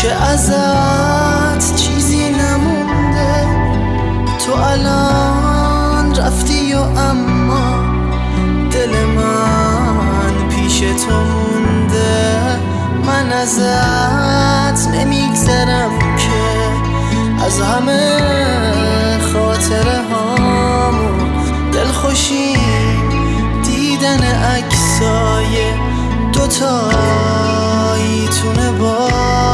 که ازت چیزی نمونده، تو الان رفتی و اما دل من پیش تو مونده. من ازت نمیگذرم که از همه خاطره هامون دلخوشی دیدن عکسای دوتاییتونه با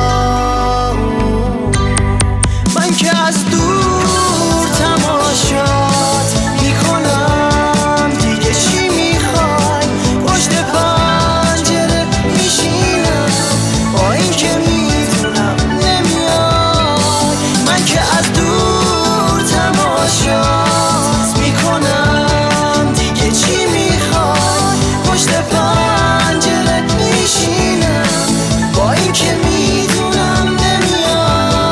من که از دور تماشات میکنم. دیگه چی میخوای؟ پشت پنجره میشینم با این که میدونم نمیای. من که از دور تماشات میکنم. دیگه چی میخوای؟ پشت پنجره میشینم با این که میدونم نمیای.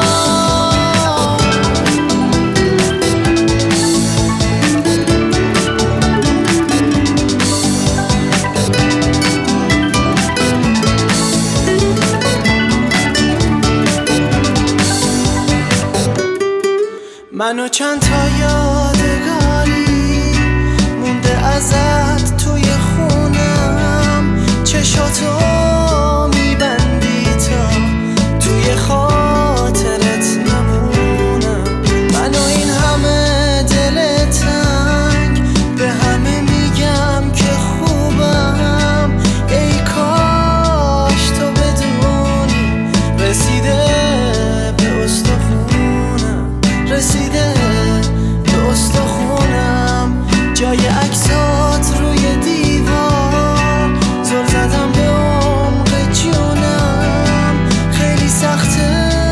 منو چند تا یادگاری مونده ازت توی خونم. چشاتو میبندی تا توی خاطرت نمونم. منو این همه دل تنگ به همه میگم که خوبم. ای کاش تو بدونی رسیده به استخونم، رسیده به استخونم. جای عکسات روی دیوار زل زدم به عمق جونم. خیلی سخته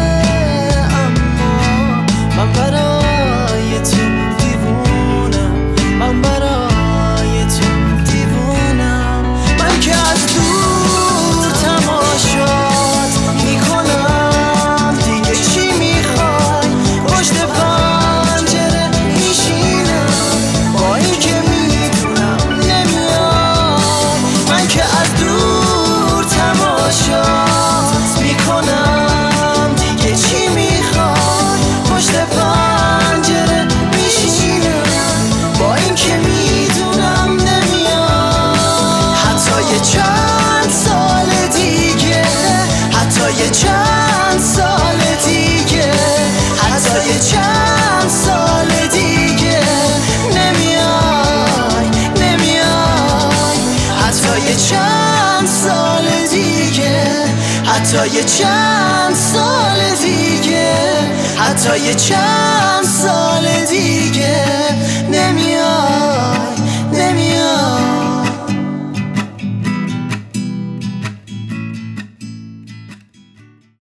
اما من برای تو دیوونم، من برای تو دیوونم. من که از دور تماشات میکنم. دیگه چی میخوای؟ پشت پنجره میشینم با این که میدونم نمیای. من که از دور تماشات میکنم. دیگه چی میخوای؟ پشت پنجره میشینم با این که میدونم نمیای. حتی یه چند سال دیگه، حتی یه چند سال دیگه، حتی یه چند سال دیگه نمیای، نمیای. حتی یه چند سال دیگه، حتی یه چند سال دیگه، حتی یه چند سال دیگه